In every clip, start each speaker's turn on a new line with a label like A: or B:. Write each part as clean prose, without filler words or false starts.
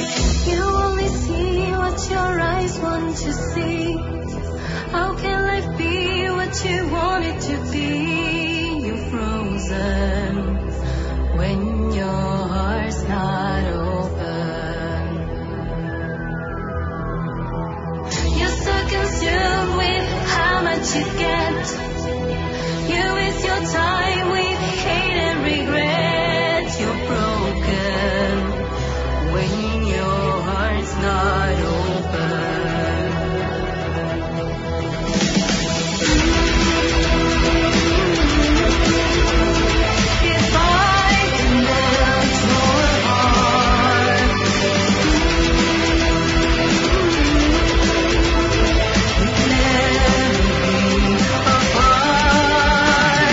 A: You only see what your eyes want to see. How can life be what you want it to be? You're frozen when your heart's not open. You're so consumed with how much you get. You waste your time with hate and regret. You're broken when your heart's not open. If I can melt your heart, we'd never be apart.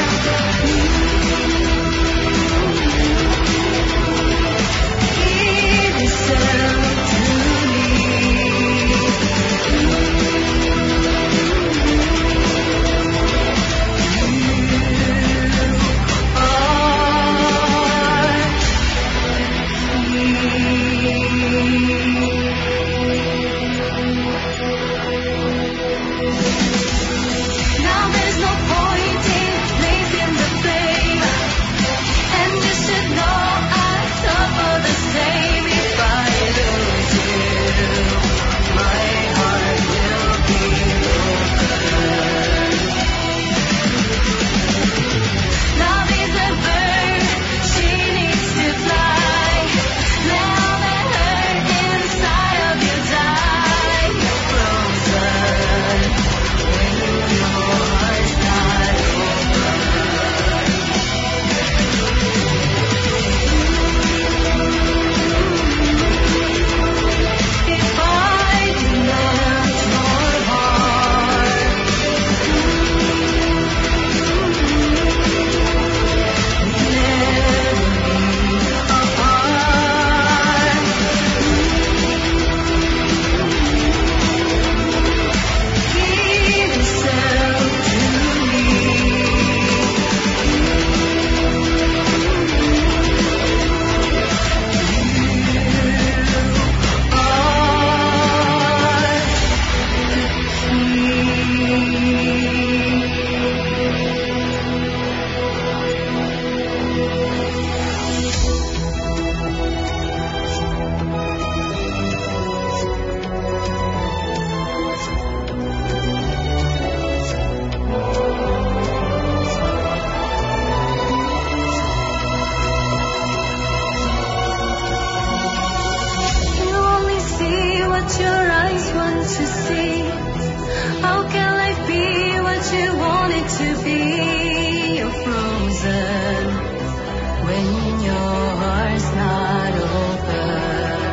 A: Give yourself to me. Now there's no point in blazing the flame, and you should know I'd suffer the same. If I lose you, my heart will be broken. Love is a bird, she needs to fly. Now let her inside of you die. You're frozen when your heart's not open. If I can melt your heart, we'd never be apart. Give yourself to me. You only see what your eyes want to see. How can life be what you want it to be? You're frozen when your heart's not open.